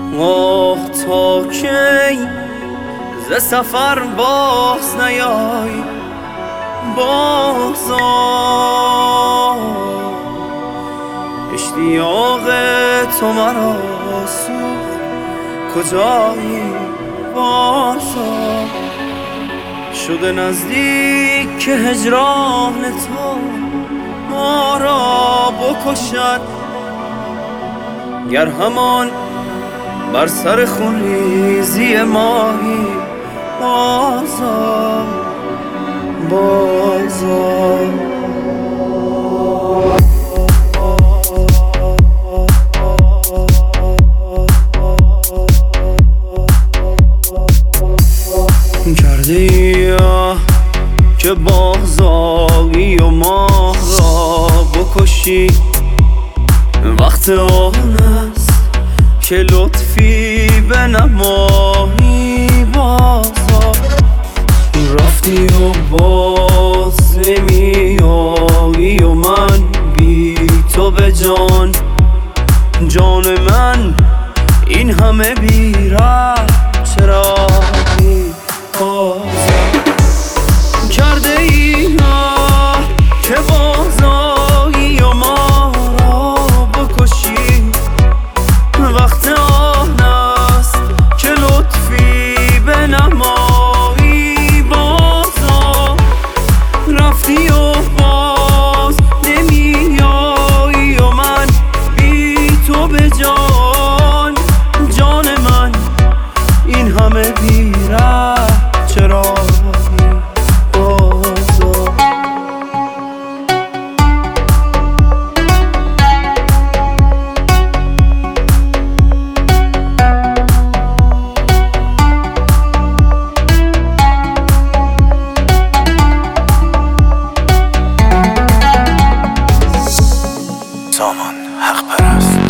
آه تا کی ز سفر باز نیای بازا، اشتیاق تو مرا سوخت کجایی بازا، شده نزدیک که هجران تو ما را بکشد، گر همان بر سر خونریزی ماهی بازا بازا. کردی که بازایی و ما را بکشی، وقت آن است که لطفی بنمایی بازا، رفتی و باز نمیایی و من بی تو به جان، جان من این همه بی ره چرا بی بازا. کرده ای که بازایی و ما را بکشی، وقت آن است که لطفی بنمایی بازا، رفتی و باز نمیایی و من بی تو به جان، جان من این همه بی ره چرا سامان حق پرست.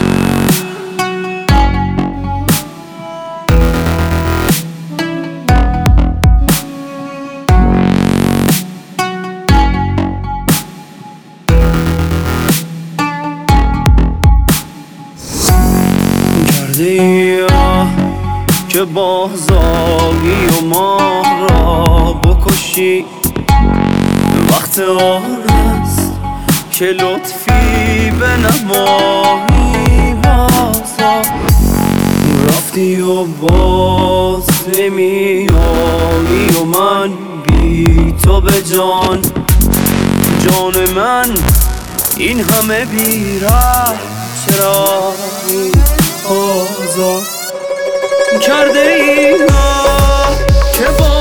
کردی که بازایی و ما را بکشی، وقت آن است که لطفی بنمایی بازا، رفتی و باز نمیایی و من بی تو به جان، جان من این همه بی ره چرا بی بازا. کرده ای که